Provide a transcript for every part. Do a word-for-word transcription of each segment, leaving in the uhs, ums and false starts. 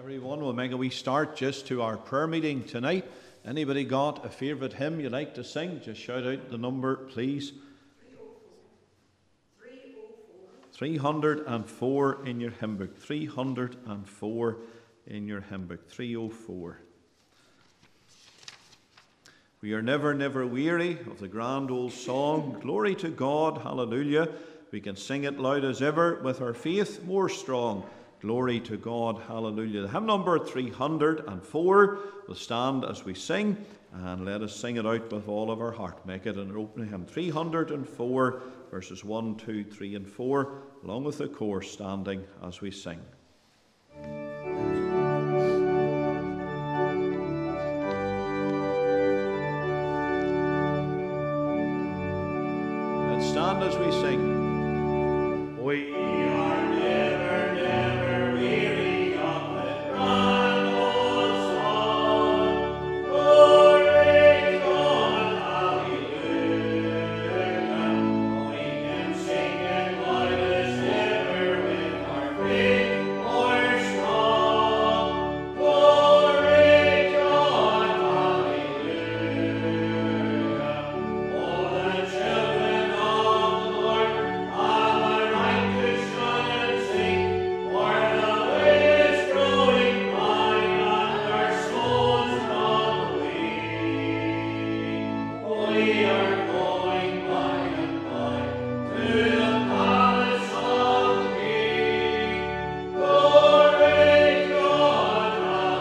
Everyone, we'll make a wee start just to our prayer meeting tonight. Anybody got a favourite hymn you like to sing? Just shout out the number, please. three hundred four in your hymn book. three hundred four in your hymn book. three oh four. We are never, never weary of the grand old song, Glory to God, hallelujah. We can sing it loud as ever with our faith more strong. Glory to God, hallelujah. The hymn number three hundred four will stand as we sing, and let us sing it out with all of our heart. Make it an opening hymn. three hundred four, verses one, two, three, and four, along with the chorus standing as we sing. Let's stand as we sing. We are never, never weary of the grand old song. Glory God, hallelujah. We can sing it loud as ever with our faith more strong. Glory God, hallelujah. All the children of the Lord have a right to shout and sing, for the way is growing wide and our souls run away. We are going by and by to the palace of the King. Glory God,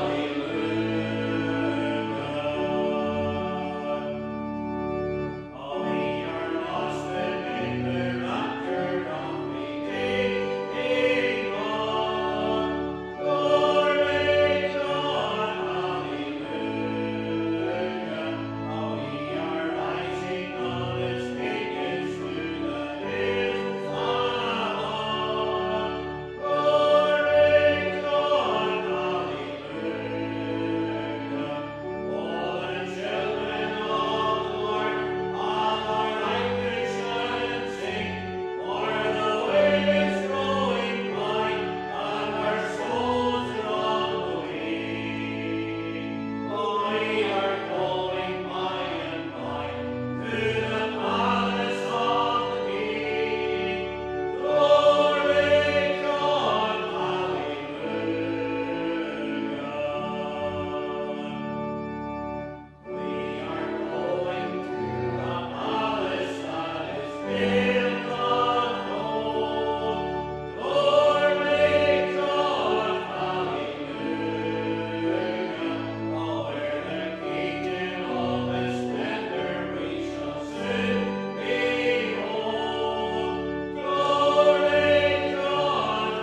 hallelujah. Oh, we are lost within the rapture of meeting God. Glory God, hallelujah. Oh, we are rising on His pinions through the hills above. Glory God, hallelujah. All the children of the Lord have a right to shout and sing, for the way is growing wide and our souls run away. Oh, we are going by and by to the palace of the King. Glory God, hallelujah. We are going to a palace that is built of gold. Glory God, hallelujah. Oh, where the King in all His splendor we shall soon behold. Glory God,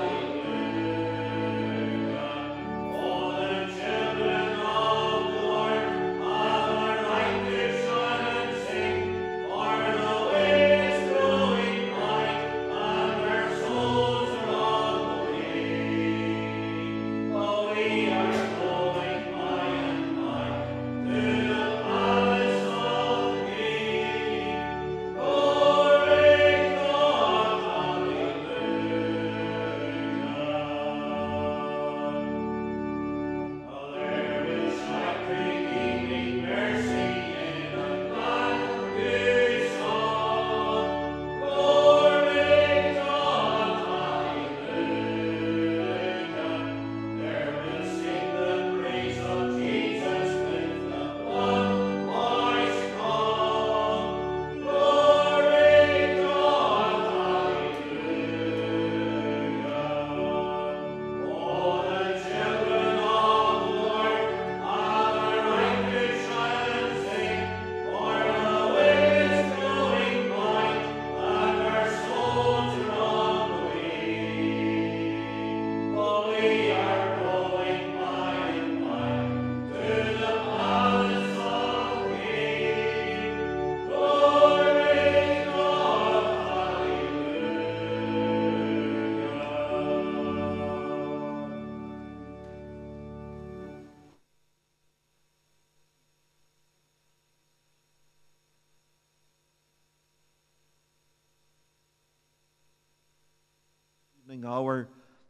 hallelujah. All the children of the Lord have a right to shout and sing, for the way is growing wide and our souls run away. Oh, we are going by and by to the palace of the King. Glory God, hallelujah. Oh, there is a redeeming mercy in a glad new song. Glory God, hallelujah. There will sing the praise of Jesus with the blood more strong. Glory God, hallelujah. All the children of the Lord have a right to shout and sing, for the way is growing wide and our souls run away. Oh, we are going by and by to the palace of the King. Glory God, hallelujah. Evening hour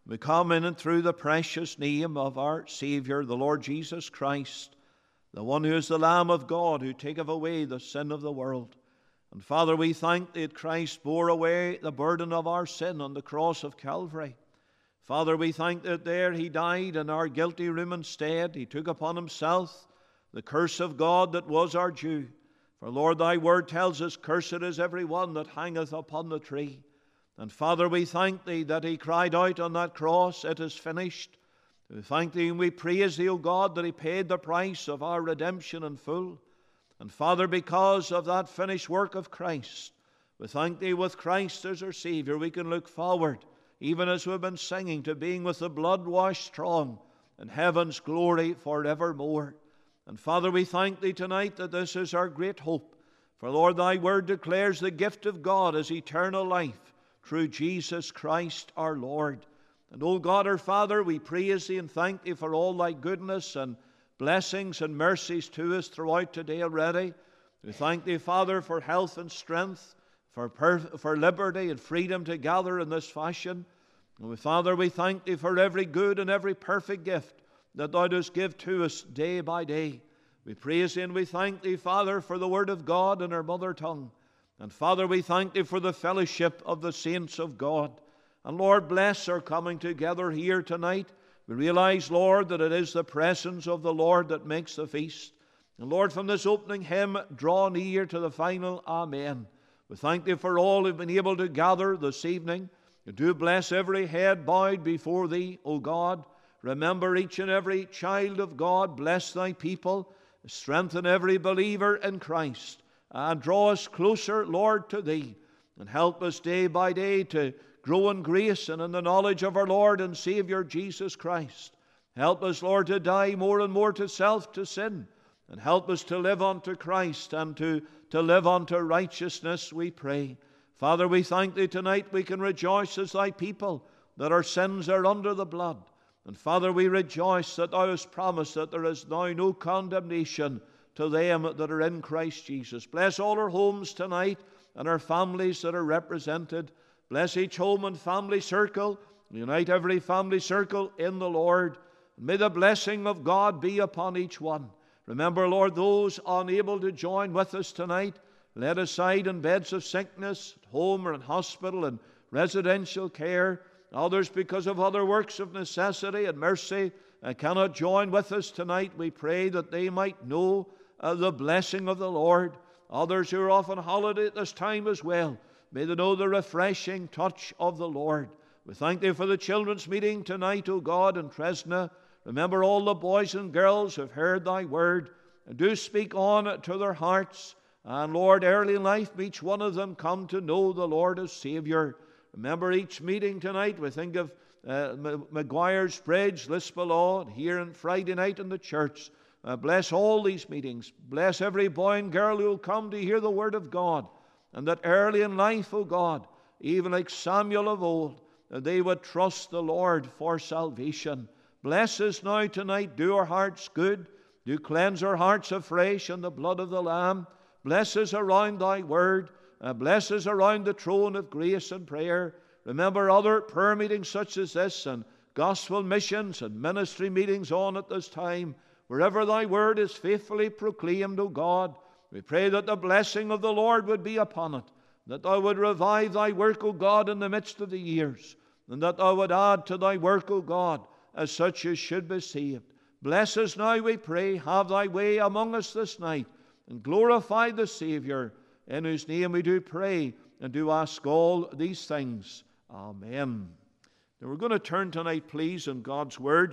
We come in and through the precious name of our Savior, the Lord Jesus Christ, the one who is the Lamb of God, who taketh away the sin of the world. And Father, we thank Thee that Christ bore away the burden of our sin on the cross of Calvary. Father, we thank that there He died in our guilty room instead. He took upon Himself the curse of God that was our due. For Lord, Thy word tells us, cursed is every one that hangeth upon the tree. And Father, we thank Thee that He cried out on that cross, it is finished. We thank Thee and we praise Thee, O God, that He paid the price of our redemption in full. And Father, because of that finished work of Christ, we thank Thee with Christ as our Savior, we can look forward, even as we've been singing, to being with the blood-washed strong in heaven's glory forevermore. And Father, we thank Thee tonight that this is our great hope. For Lord, Thy word declares the gift of God is eternal life through Jesus Christ our Lord. And O God our Father, we praise Thee and thank Thee for all Thy goodness and blessings and mercies to us throughout today already. We thank Thee, Father, for health and strength, for, perf- for liberty and freedom to gather in this fashion. And we, Father, we thank Thee for every good and every perfect gift that Thou dost give to us day by day. We praise Thee and we thank Thee, Father, for the Word of God in our mother tongue. And Father, we thank Thee for the fellowship of the saints of God. And Lord, bless our coming together here tonight. We realize, Lord, that it is the presence of the Lord that makes the feast. And Lord, from this opening hymn, draw near to the final Amen. We thank Thee for all who have been able to gather this evening. You do bless every head bowed before Thee, O God. Remember each and every child of God. Bless Thy people. Strengthen every believer in Christ. And draw us closer, Lord, to Thee. And help us day by day to grow in grace and in the knowledge of our Lord and Savior Jesus Christ. Help us, Lord, to die more and more to self, to sin. And help us to live unto Christ and to, to live unto righteousness, we pray. Father, we thank Thee tonight we can rejoice as Thy people that our sins are under the blood. And Father, we rejoice that Thou hast promised that there is now no condemnation to them that are in Christ Jesus. Bless all our homes tonight and our families that are represented. Bless each home and family circle. Unite every family circle in the Lord. And may the blessing of God be upon each one. Remember, Lord, those unable to join with us tonight, laid aside in beds of sickness, at home or in hospital and residential care. Others, because of other works of necessity and mercy, uh, cannot join with us tonight. We pray that they might know uh, the blessing of the Lord. Others who are off on holiday at this time as well, may they know the refreshing touch of the Lord. We thank Thee for the children's meeting tonight, O God, in Tresna. Remember all the boys and girls who have heard Thy word, and do speak on to their hearts. And Lord, early in life, may each one of them come to know the Lord as Savior. Remember each meeting tonight. We think of uh, Maguire's Bridge, Lisbalaw, and here on Friday night in the church. Uh, bless all these meetings. Bless every boy and girl who will come to hear the word of God. And that early in life, O God, even like Samuel of old, that they would trust the Lord for salvation. Bless us now tonight. Do our hearts good. Do cleanse our hearts afresh in the blood of the Lamb. Bless us around Thy word. Uh, bless us around the throne of grace and prayer. Remember other prayer meetings such as this, and gospel missions and ministry meetings on at this time. Wherever Thy word is faithfully proclaimed, O God, we pray that the blessing of the Lord would be upon it, that Thou would revive Thy work, O God, in the midst of the years, and that Thou would add to Thy work, O God, as such as should be saved. Bless us now, we pray. Have Thy way among us this night, and glorify the Savior, in whose name we do pray and do ask all these things. Amen. Now we're going to turn tonight, please, in God's Word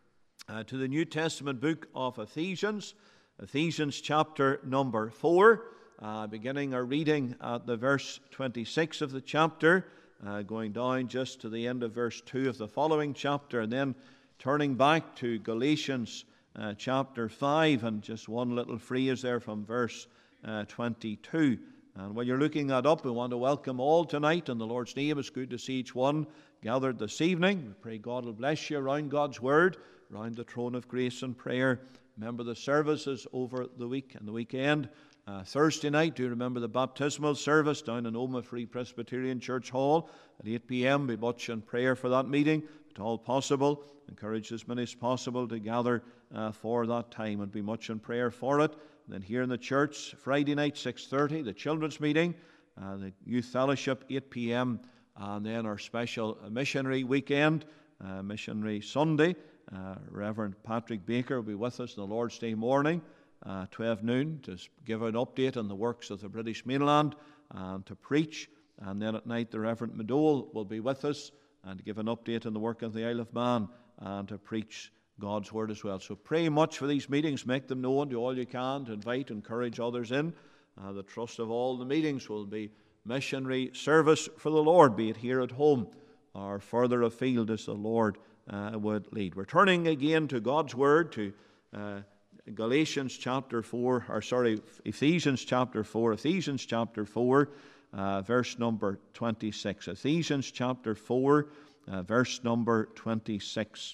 uh, to the New Testament book of Ephesians, Ephesians chapter number four, uh, beginning our reading at the verse twenty-six of the chapter, uh, going down just to the end of verse two of the following chapter, and then turning back to Galatians uh, chapter five, and just one little phrase there from verse uh, twenty-two. And while you're looking that up, we want to welcome all tonight in the Lord's name. It's good to see each one gathered this evening. We pray God will bless you around God's Word, around the throne of grace and prayer. Remember the services over the week and the weekend. Uh, Thursday night, do remember the baptismal service down in Oma Free Presbyterian Church Hall at eight p.m. Be much in prayer for that meeting. at all possible, encourage as many as possible to gather uh, for that time and be much in prayer for it. And then here in the church, Friday night, six thirty, the children's meeting, uh, the youth fellowship, eight p.m., and then our special missionary weekend, uh, missionary Sunday. Uh, Reverend Patrick Baker will be with us on the Lord's Day morning, uh, twelve noon, to give an update on the works of the British mainland and to preach. And then at night, the Reverend Madole will be with us and to give an update on the work of the Isle of Man and to preach God's Word as well. So pray much for these meetings. Make them known, do all you can to invite, encourage others in. Uh, the trust of all the meetings will be missionary service for the Lord, be it here at home or further afield as the Lord uh, would lead. We're turning again to God's Word, to uh, Galatians chapter four, or sorry, Ephesians chapter four, Ephesians chapter four, uh, verse number twenty-six. Ephesians chapter four, uh, verse number twenty-six.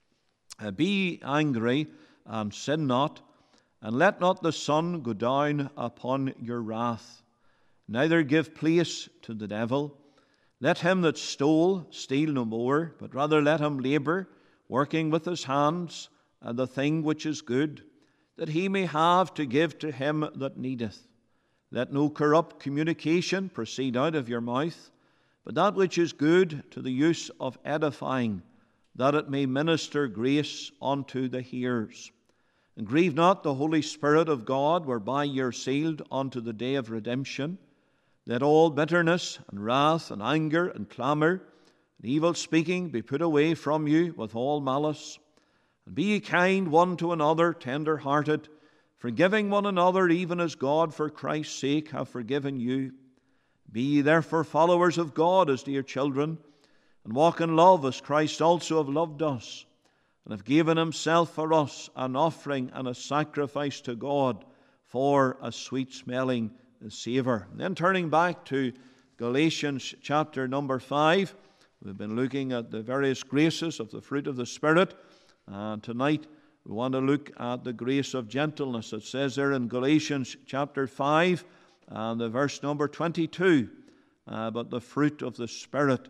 Uh, Be angry and sin not, and let not the sun go down upon your wrath. Neither give place to the devil. Let him that stole steal no more, but rather let him labor, working with his hands, and the thing which is good, that he may have to give to him that needeth. Let no corrupt communication proceed out of your mouth, but that which is good to the use of edifying, that it may minister grace unto the hearers. And grieve not the Holy Spirit of God, whereby ye are sealed unto the day of redemption. Let all bitterness and wrath and anger and clamour and evil speaking be put away from you with all malice. And be ye kind one to another, tender-hearted, forgiving one another, even as God for Christ's sake hath forgiven you. Be ye therefore followers of God as dear children, and walk in love as Christ also hath loved us, and hath given himself for us an offering and a sacrifice to God for a sweet-smelling savour. Then turning back to Galatians chapter number five, we've been looking at the various graces of the fruit of the Spirit, and tonight we want to look at the grace of gentleness. It says there in Galatians chapter five and the verse number twenty-two, uh, but the fruit of the Spirit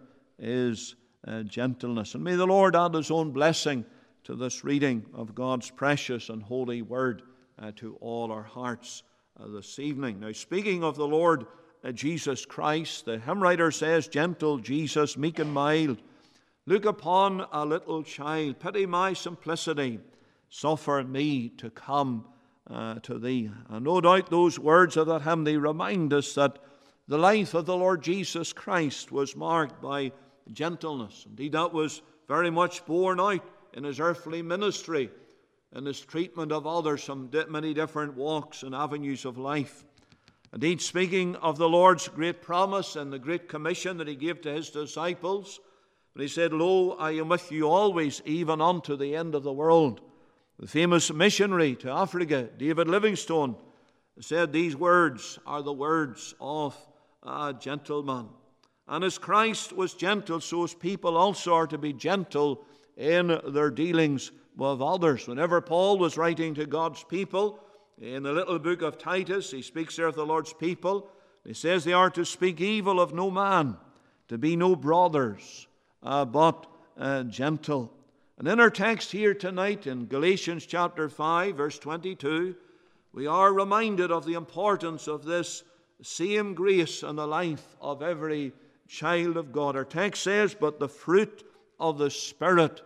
is uh, gentleness. And may the Lord add his own blessing to this reading of God's precious and holy word uh, to all our hearts uh, this evening. Now, speaking of the Lord uh, Jesus Christ, the hymn writer says, "Gentle Jesus, meek and mild, look upon a little child, pity my simplicity, suffer me to come uh, to thee." And no doubt those words of that hymn, they remind us that the life of the Lord Jesus Christ was marked by gentleness. Indeed, that was very much borne out in his earthly ministry, in his treatment of others from many different walks and avenues of life. Indeed, speaking of the Lord's great promise and the great commission that he gave to his disciples, when he said, "Lo, I am with you always, even unto the end of the world." The famous missionary to Africa, David Livingstone, said these words are the words of a gentleman. And as Christ was gentle, so his people also are to be gentle in their dealings with others. Whenever Paul was writing to God's people, in the little book of Titus, he speaks there of the Lord's people. He says they are to speak evil of no man, to be no brothers, uh, but uh, gentle. And in our text here tonight in Galatians chapter five, verse twenty-two, we are reminded of the importance of this same grace in the life of every child of God. Our text says, "But the fruit of the Spirit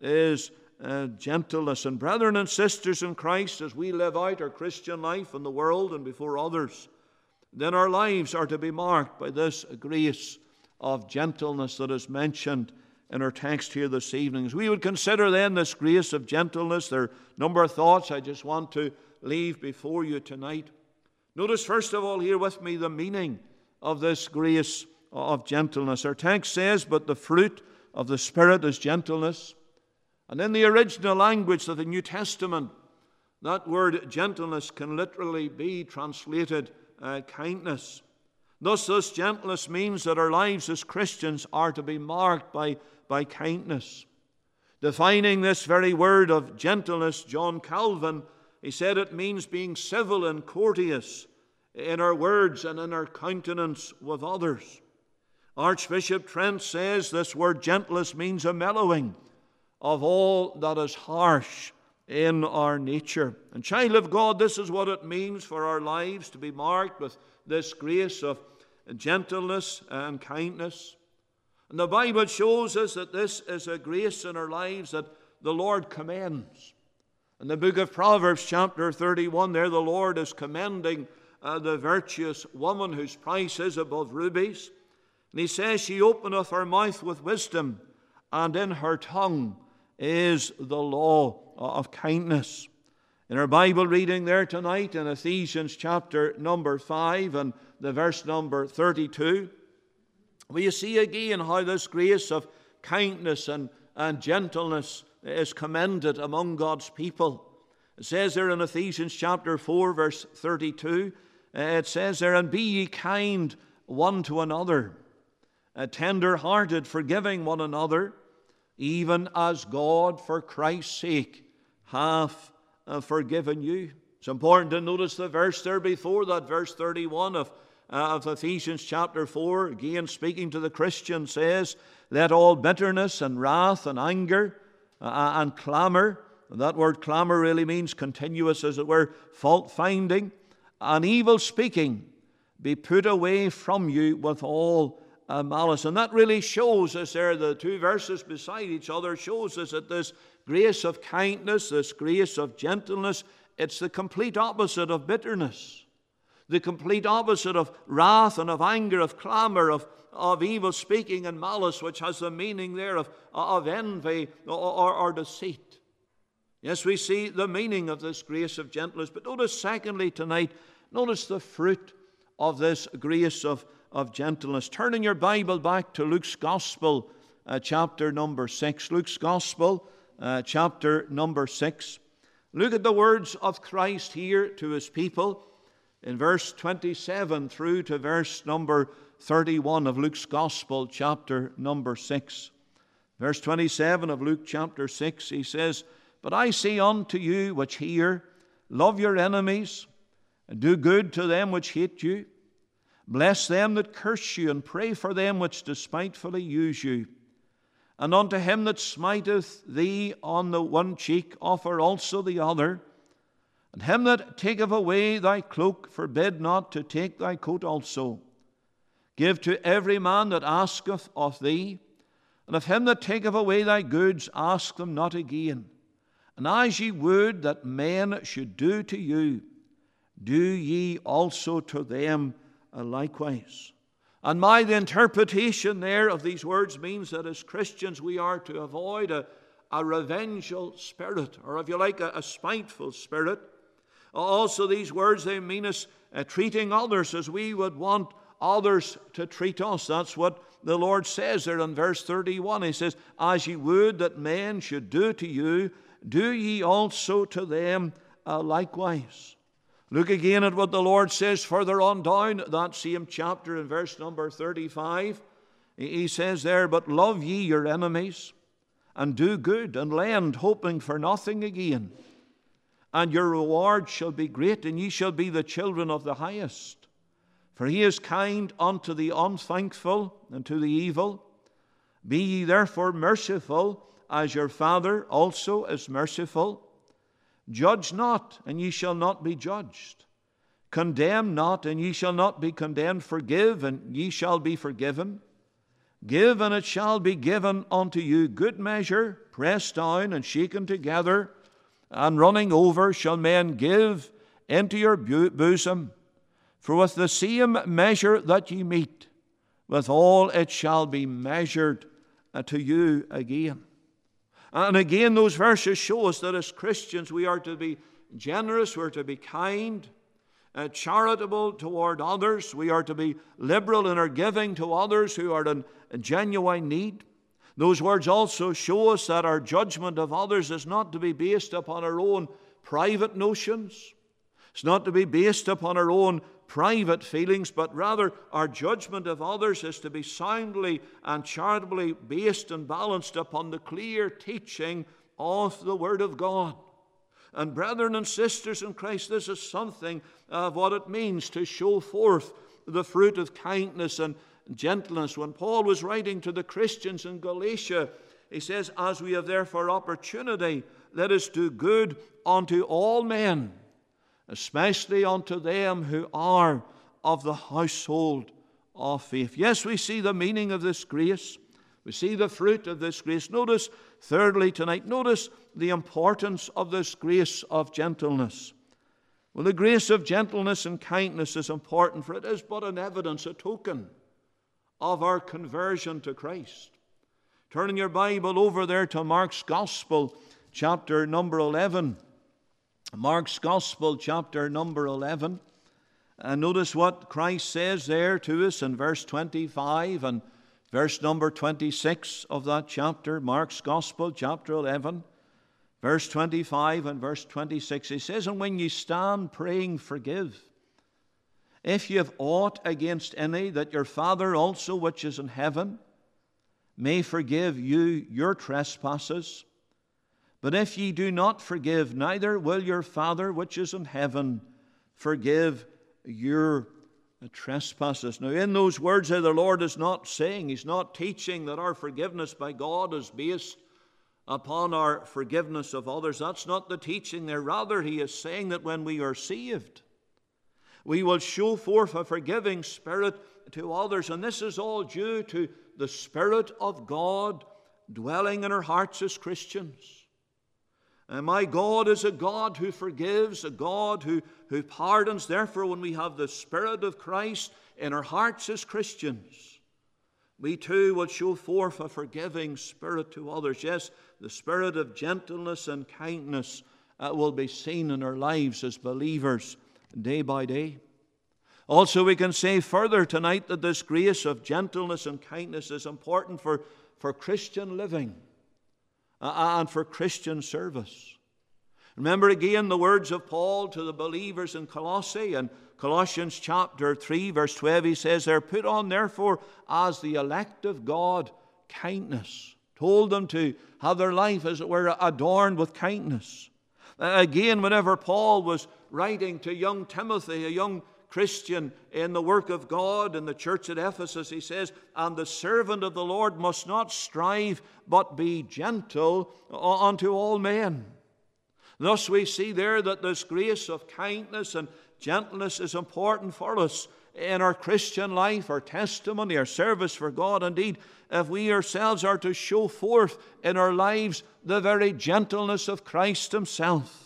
is uh, gentleness." And brethren and sisters in Christ, as we live out our Christian life in the world and before others, then our lives are to be marked by this grace of gentleness that is mentioned in our text here this evening. As we would consider then this grace of gentleness, there are a number of thoughts I just want to leave before you tonight. Notice first of all here with me the meaning of this grace of gentleness. Our text says, "But the fruit of the Spirit is gentleness." And in the original language of the New Testament, that word gentleness can literally be translated uh, kindness. Thus, this gentleness means that our lives as Christians are to be marked by, by kindness. Defining this very word of gentleness, John Calvin, he said it means being civil and courteous in our words and in our countenance with others. Archbishop Trent says this word gentleness means a mellowing of all that is harsh in our nature. And child of God, this is what it means for our lives to be marked with this grace of gentleness and kindness. And the Bible shows us that this is a grace in our lives that the Lord commends. In the book of Proverbs, chapter thirty-one, there the Lord is commending uh, the virtuous woman whose price is above rubies. And he says, she openeth her mouth with wisdom, and in her tongue is the law of kindness. In our Bible reading there tonight in Ephesians chapter number five and the verse number thirty-two, we see again how this grace of kindness and, and gentleness is commended among God's people. It says there in Ephesians chapter four verse thirty-two, uh, it says there, and be ye kind one to another, uh, tender-hearted, forgiving one another, even as God for Christ's sake hath uh, forgiven you. It's important to notice the verse there before that, verse thirty-one of, uh, of Ephesians chapter four, again speaking to the Christian, says, let all bitterness and wrath and anger uh, and clamor, and that word clamor really means continuous, as it were, fault-finding, and evil speaking be put away from you with all uh, malice. And that really shows us there, the two verses beside each other, shows us that this grace of kindness, this grace of gentleness, it's the complete opposite of bitterness, the complete opposite of wrath and of anger, of clamor, of, of evil speaking and malice, which has the meaning there of, of envy or, or, or deceit. Yes, we see the meaning of this grace of gentleness. But notice secondly tonight, notice the fruit of this grace of, of gentleness. Turn in your Bible back to Luke's Gospel, uh, chapter number six. Luke's Gospel, uh, chapter number six. Look at the words of Christ here to his people in verse twenty-seven through to verse number thirty-one of Luke's Gospel, chapter number six. Verse twenty-seven of Luke chapter six, he says, but I say unto you which hear, love your enemies, and do good to them which hate you. Bless them that curse you, and pray for them which despitefully use you. And unto him that smiteth thee on the one cheek, offer also the other. And him that taketh away thy cloak, forbid not to take thy coat also. Give to every man that asketh of thee. And of him that taketh away thy goods, ask them not again. And as ye would that men should do to you, do ye also to them likewise. And my the interpretation there of these words means that as Christians we are to avoid a, a revengeful spirit, or if you like, a, a spiteful spirit. Also these words, they mean us uh, treating others as we would want others to treat us. That's what the Lord says there in verse thirty-one. He says, as ye would that men should do to you, do ye also to them uh, likewise. Look again at what the Lord says further on down that same chapter in verse number thirty-five. He says there, but love ye your enemies, and do good, and lend, hoping for nothing again. And your reward shall be great, and ye shall be the children of the highest. For he is kind unto the unthankful and to the evil. Be ye therefore merciful, as your Father also is merciful. Judge not, and ye shall not be judged. Condemn not, and ye shall not be condemned. Forgive, and ye shall be forgiven. Give, and it shall be given unto you. Good measure, pressed down and shaken together, and running over, shall men give into your bosom. For with the same measure that ye meet, withal it shall be measured to you again. And again, those verses show us that as Christians we are to be generous, we're to be kind, uh, charitable toward others. We are to be liberal in our giving to others who are in genuine need. Those words also show us that our judgment of others is not to be based upon our own private notions. It's not to be based upon our own private feelings, but rather our judgment of others is to be soundly and charitably based and balanced upon the clear teaching of the Word of God. And brethren and sisters in Christ, this is something of what it means to show forth the fruit of kindness and gentleness. When Paul was writing to the Christians in Galatia, he says, as we have therefore opportunity, let us do good unto all men, especially unto them who are of the household of faith. Yes, we see the meaning of this grace. We see the fruit of this grace. Notice, thirdly, tonight, notice the importance of this grace of gentleness. Well, the grace of gentleness and kindness is important, for it is but an evidence, a token of our conversion to Christ. Turning your Bible over there to Mark's Gospel, chapter number eleven. Mark's Gospel, chapter number eleven. And notice what Christ says there to us in verse twenty-five and verse number twenty-six of that chapter. Mark's Gospel, chapter eleven, verse twenty-five and verse twenty-six. He says, and when ye stand praying, forgive, if ye have aught against any, that your Father also which is in heaven may forgive you your trespasses. But if ye do not forgive, neither will your Father which is in heaven forgive your trespasses. Now, in those words there, the Lord is not saying, He's not teaching that our forgiveness by God is based upon our forgiveness of others. That's not the teaching there. Rather, He is saying that when we are saved, we will show forth a forgiving spirit to others. And this is all due to the Spirit of God dwelling in our hearts as Christians. And my God is a God who forgives, a God who, who pardons. Therefore, when we have the Spirit of Christ in our hearts as Christians, we too will show forth a forgiving spirit to others. Yes, the spirit of gentleness and kindness uh, will be seen in our lives as believers day by day. Also, we can say further tonight that this grace of gentleness and kindness is important for, for Christian living and for Christian service. Remember again the words of Paul to the believers in Colossae. In Colossians chapter three, verse twelve, he says there, put on therefore as the elect of God kindness. Told them to have their life, as it were, adorned with kindness. Again, whenever Paul was writing to young Timothy, a young Christian in the work of God in the church at Ephesus, he says, and the servant of the Lord must not strive, but be gentle unto all men. Thus we see there that this grace of kindness and gentleness is important for us in our Christian life, our testimony, our service for God. Indeed, if we ourselves are to show forth in our lives the very gentleness of Christ Himself.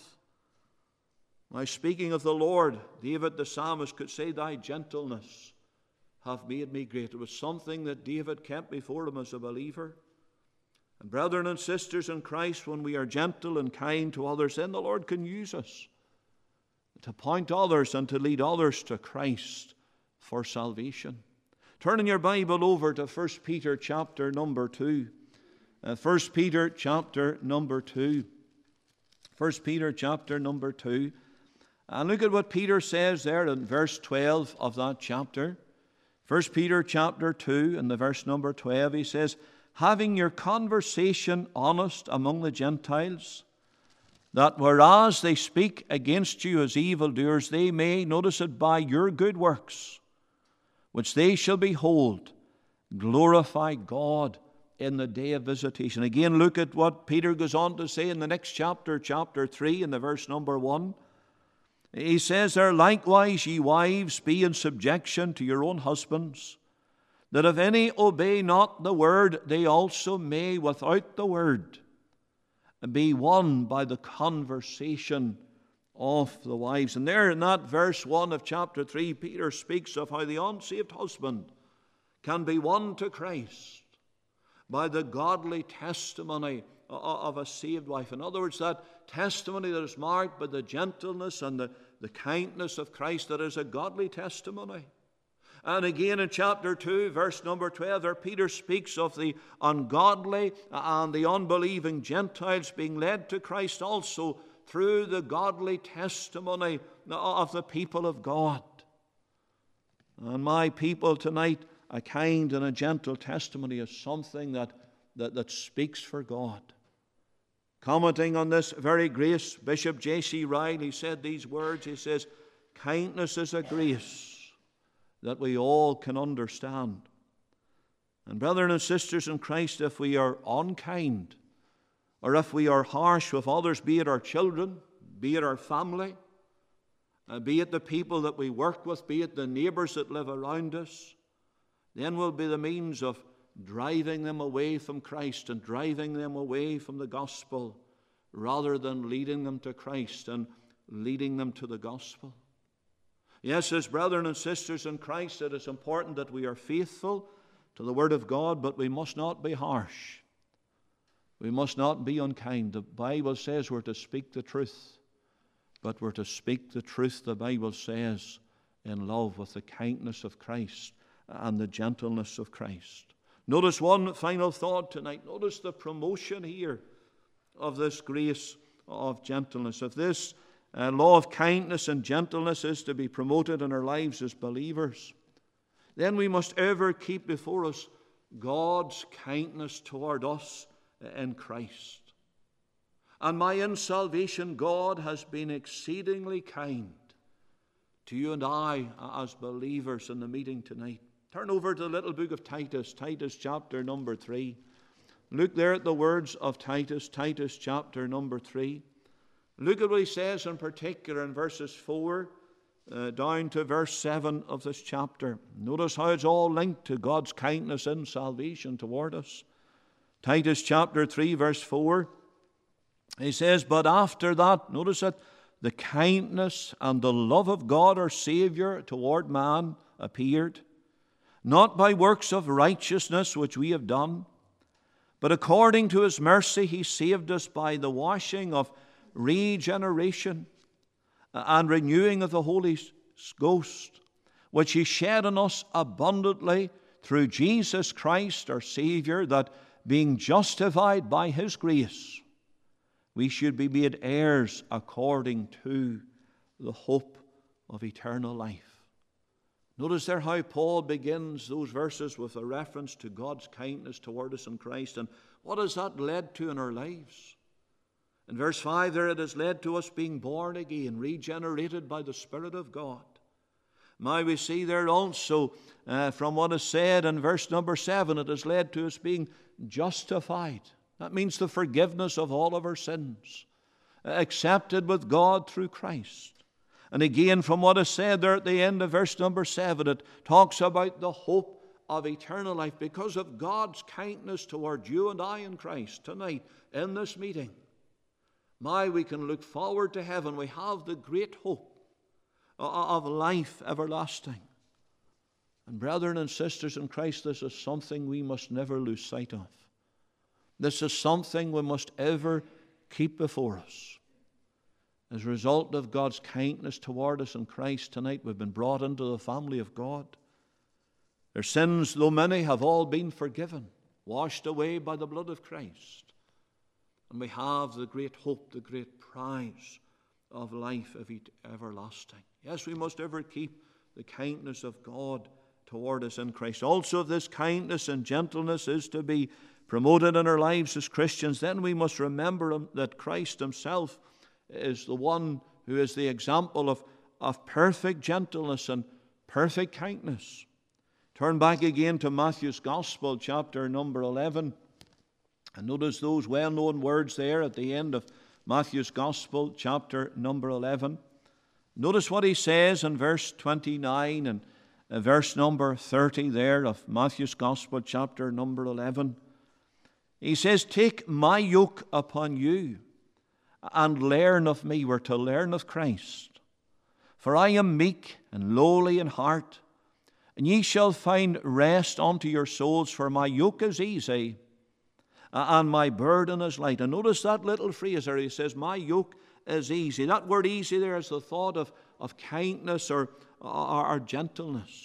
Now, speaking of the Lord, David the psalmist could say, thy gentleness hath made me great. It was something that David kept before him as a believer. And brethren and sisters in Christ, when we are gentle and kind to others, then the Lord can use us to point others and to lead others to Christ for salvation. Turning your Bible over to First Peter chapter number two. Uh, First Peter chapter number two. First Peter chapter number two. And look at what Peter says there in verse twelve of that chapter. First Peter chapter two and the verse number twelve, he says, having your conversation honest among the Gentiles, that whereas they speak against you as evildoers, they may, notice it, by your good works, which they shall behold, glorify God in the day of visitation. Again, look at what Peter goes on to say in the next chapter, chapter three, in the verse number one. He says there, likewise, ye wives, be in subjection to your own husbands, that if any obey not the word, they also may, without the word, be won by the conversation of the wives. And there in that verse one of chapter three, Peter speaks of how the unsaved husband can be won to Christ by the godly testimony of a saved wife. In other words, that testimony that is marked by the gentleness and the, the kindness of Christ, that is a godly testimony. And again in chapter two, verse number twelve, there Peter speaks of the ungodly and the unbelieving Gentiles being led to Christ also through the godly testimony of the people of God. And my people tonight, a kind and a gentle testimony is something that, that, that speaks for God. Commenting on this very grace, Bishop J C Ryle, he said these words, he says, kindness is a grace that we all can understand. And brothers and sisters in Christ, if we are unkind, or if we are harsh with others, be it our children, be it our family, uh, be it the people that we work with, be it the neighbours that live around us, then will be the means of driving them away from Christ and driving them away from the gospel, rather than leading them to Christ and leading them to the gospel. Yes, as brethren and sisters in Christ, it is important that we are faithful to the Word of God, but we must not be harsh. We must not be unkind. The Bible says we're to speak the truth, but we're to speak the truth, the Bible says, in love, with the kindness of Christ and the gentleness of Christ. Notice one final thought tonight. Notice the promotion here of this grace of gentleness. If this uh, law of kindness and gentleness is to be promoted in our lives as believers, then we must ever keep before us God's kindness toward us in Christ. And my in salvation, God has been exceedingly kind to you and I as believers in the meeting tonight. Turn over to the little book of Titus, Titus chapter number three. Look there at the words of Titus, Titus chapter number three. Look at what he says in particular in verses four uh, down to verse seven of this chapter. Notice how it's all linked to God's kindness in salvation toward us. Titus chapter three, verse four. He says, but after that, notice it, the kindness and the love of God our Savior toward man appeared, not by works of righteousness which we have done, but according to His mercy He saved us by the washing of regeneration and renewing of the Holy Ghost, which He shed on us abundantly through Jesus Christ our Savior, that being justified by His grace, we should be made heirs according to the hope of eternal life. Notice there how Paul begins those verses with a reference to God's kindness toward us in Christ. And what has that led to in our lives? In verse five there, it has led to us being born again, regenerated by the Spirit of God. Now we see there also uh, from what is said in verse number seven, it has led to us being justified. That means the forgiveness of all of our sins, accepted with God through Christ. And again, from what is said there at the end of verse number seven, it talks about the hope of eternal life because of God's kindness toward you and I in Christ tonight in this meeting. My, we can look forward to heaven. We have the great hope of life everlasting. And brethren and sisters in Christ, this is something we must never lose sight of. This is something we must ever keep before us. As a result of God's kindness toward us in Christ tonight, we've been brought into the family of God. Their sins, though many, have all been forgiven, washed away by the blood of Christ. And we have the great hope, the great prize of life of everlasting. Yes, we must ever keep the kindness of God toward us in Christ. Also, if this kindness and gentleness is to be promoted in our lives as Christians, then we must remember that Christ Himself is the one who is the example of, of perfect gentleness and perfect kindness. Turn back again to Matthew's Gospel, chapter number eleven. And notice those well-known words there at the end of Matthew's Gospel, chapter number eleven. Notice what he says in verse twenty-nine and uh, verse number thirty there of Matthew's Gospel, chapter number eleven. He says, take my yoke upon you and learn of me. We're to learn of Christ. For I am meek and lowly in heart, and ye shall find rest unto your souls, for my yoke is easy and my burden is light. And notice that little phrase there. He says, my yoke is easy. That word easy there is the thought of, of kindness or, or, or gentleness.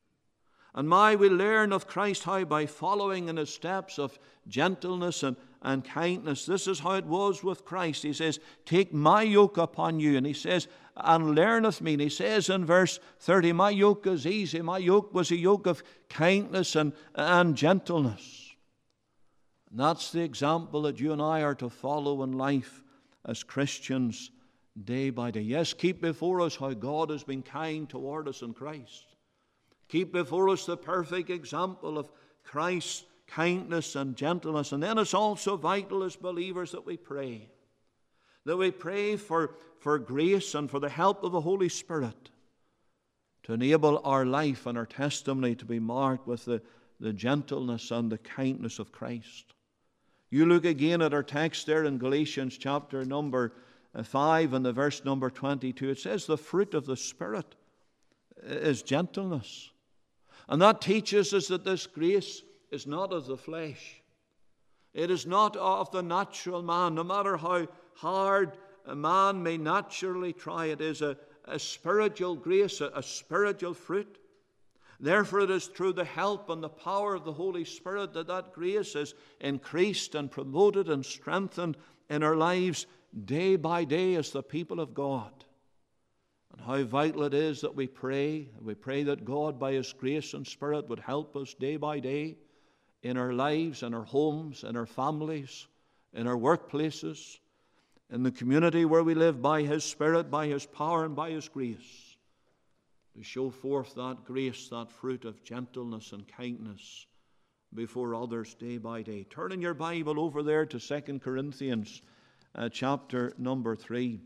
And my, we learn of Christ how by following in His steps of gentleness and, and kindness. This is how it was with Christ. He says, take my yoke upon you. And He says, and learn of me. And He says in verse thirty, my yoke is easy. My yoke was a yoke of kindness and, and gentleness. And that's the example that you and I are to follow in life as Christians day by day. Yes, keep before us how God has been kind toward us in Christ. Keep before us the perfect example of Christ's kindness and gentleness. And then it's also vital as believers that we pray. That we pray for, for grace and for the help of the Holy Spirit to enable our life and our testimony to be marked with the, the gentleness and the kindness of Christ. You look again at our text there in Galatians chapter number five and the verse number twenty-two. It says the fruit of the Spirit is gentleness. And that teaches us that this grace is not of the flesh. It is not of the natural man. No matter how hard a man may naturally try, it is a, a spiritual grace, a, a spiritual fruit. Therefore, it is through the help and the power of the Holy Spirit that that grace is increased and promoted and strengthened in our lives day by day as the people of God. And how vital it is that we pray. We pray that God, by His grace and Spirit, would help us day by day in our lives, in our homes, in our families, in our workplaces, in the community where we live, by His Spirit, by His power, and by His grace, to show forth that grace, that fruit of gentleness and kindness before others day by day. Turn in your Bible over there to Second Corinthians uh, chapter number three.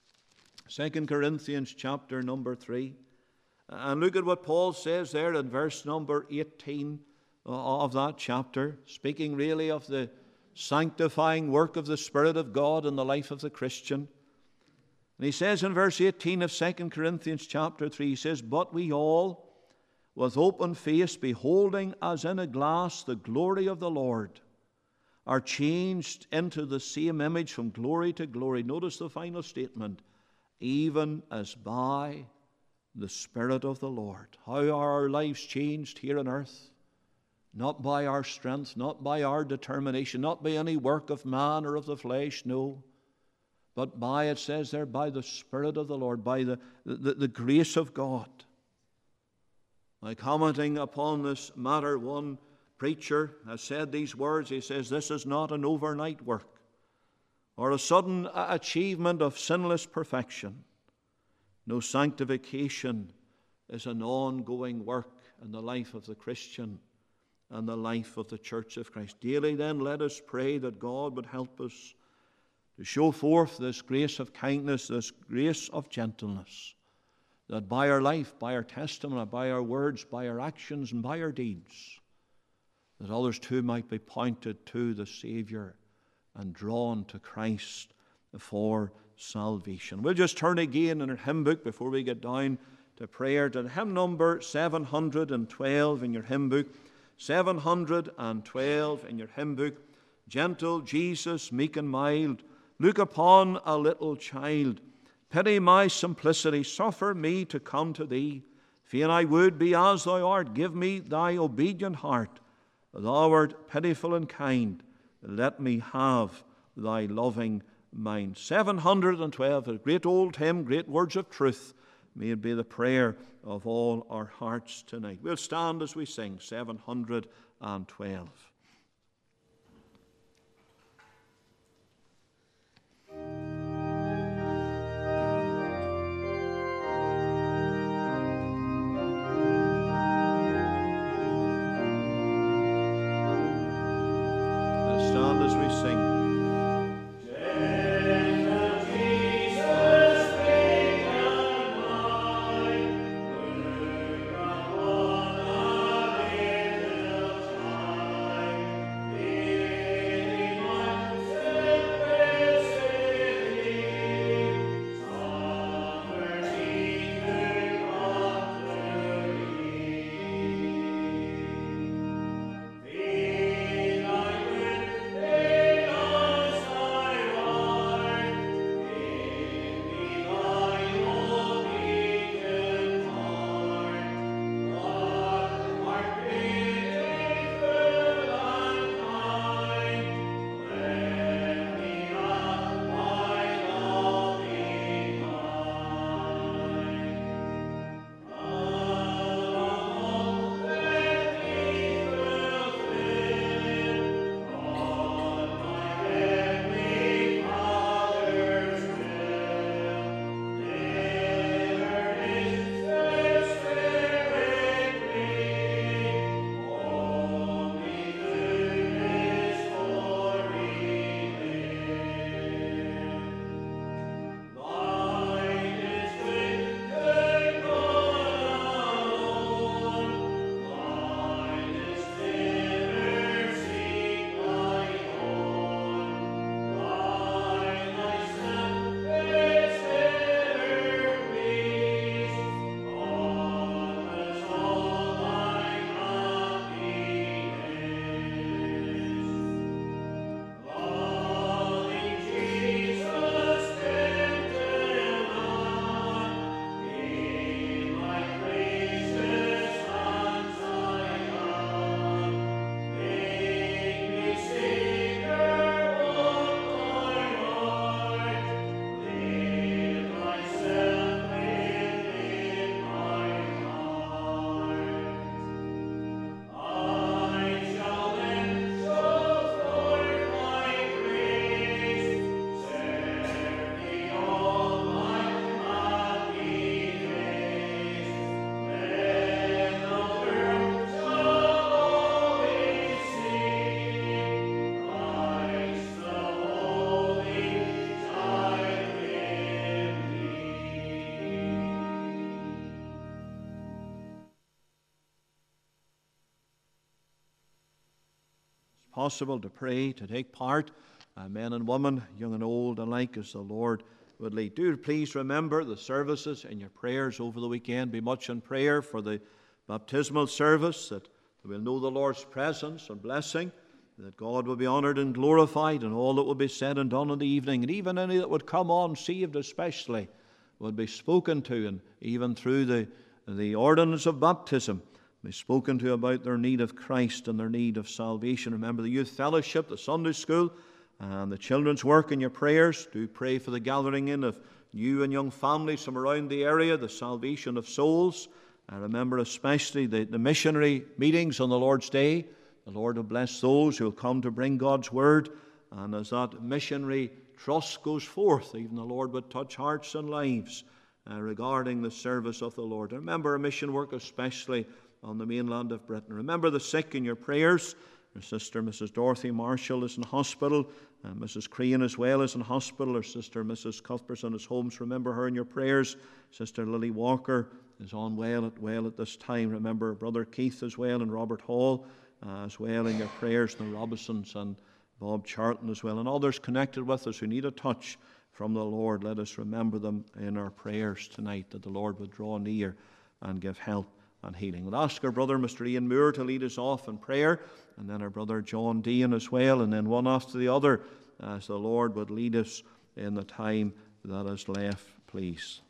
Second Corinthians chapter number three. And look at what Paul says there in verse number eighteen of that chapter, speaking really of the sanctifying work of the Spirit of God in the life of the Christian. And he says in verse eighteen of Second Corinthians chapter three, he says, "But we all, with open face, beholding as in a glass the glory of the Lord, are changed into the same image from glory to glory." Notice the final statement, "even as by the Spirit of the Lord." How are our lives changed here on earth? Not by our strength, not by our determination, not by any work of man or of the flesh, no. But by, it says there, by the Spirit of the Lord, by the, the, the grace of God. By commenting upon this matter, one preacher has said these words. He says, "This is not an overnight work or a sudden achievement of sinless perfection. No, sanctification is an ongoing work in the life of the Christian and the life of the Church of Christ." Daily then let us pray that God would help us to show forth this grace of kindness, this grace of gentleness, that by our life, by our testimony, by our words, by our actions, and by our deeds, that others too might be pointed to the Savior and drawn to Christ for salvation. We'll just turn again in our hymn book before we get down to prayer to hymn number seven hundred twelve in your hymn book. seven hundred twelve in your hymn book. "Gentle Jesus, meek and mild, look upon a little child. Pity my simplicity, suffer me to come to Thee. Fain I would be as Thou art, give me Thy obedient heart. Thou art pitiful and kind, let me have Thy loving mind." seven hundred twelve, a great old hymn, great words of truth. May it be the prayer of all our hearts tonight. We'll stand as we sing seven hundred twelve. Let's stand as we sing. Be possible, to pray, to take part, uh, men and women, young and old alike, as the Lord would lead. Do please remember the services in your prayers over the weekend. Be much in prayer for the baptismal service, that we'll know the Lord's presence and blessing, that God will be honoured and glorified in all that will be said and done in the evening, and even any that would come on saved especially would be spoken to, and even through the, the ordinance of baptism be spoken to about their need of Christ and their need of salvation. Remember the youth fellowship, the Sunday school, and the children's work in your prayers. Do pray for the gathering in of new and young families from around the area, the salvation of souls. I remember especially the, the missionary meetings on the Lord's Day. The Lord will bless those who will come to bring God's word. And as that missionary trust goes forth, even the Lord would touch hearts and lives uh, regarding the service of the Lord. And remember a mission work especially on the mainland of Britain. Remember the sick in your prayers. Your sister Missus Dorothy Marshall is in hospital. Uh, Missus Crean as well is in hospital. Her sister Missus Cuthbertson is home. So remember her in your prayers. Sister Lily Walker is on well at, well at this time. Remember Brother Keith as well, and Robert Hall uh, as well in your prayers, and the Robinsons and Bob Charlton as well, and others connected with us who need a touch from the Lord. Let us remember them in our prayers tonight, that the Lord would draw near and give help and healing. We'll ask our brother Mister Ian Moore to lead us off in prayer, and then our brother John Dean as well, and then one after the other as the Lord would lead us in the time that is left, please.